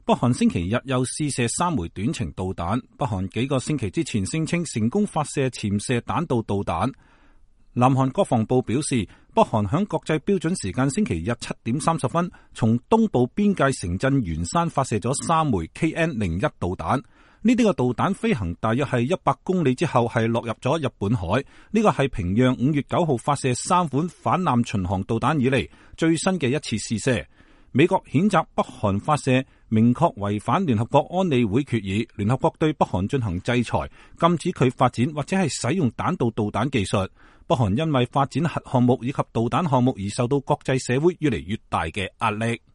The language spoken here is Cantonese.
北韓星期日又試射3枚短程導彈。北韓幾個星期之前聲稱成功發射潛射彈道導彈。南韓國防部表示，北韓響國際標準時間星期日7點30分，從東部邊界城鎮元山發射咗3枚 KN-01 導彈。呢啲個導彈飛行大約係100公里之後，係落入咗日本海。呢個係平壤5月9號發射3款反艦巡航導彈以嚟最新嘅一次試射。美國譴責北韓發射，明確違反聯合國安理會決議。聯合國對北韓進行制裁，禁止佢發展或者係使用彈道導彈技術。北韓因為發展核項目以及導彈項目而受到國際社會越嚟越大嘅壓力。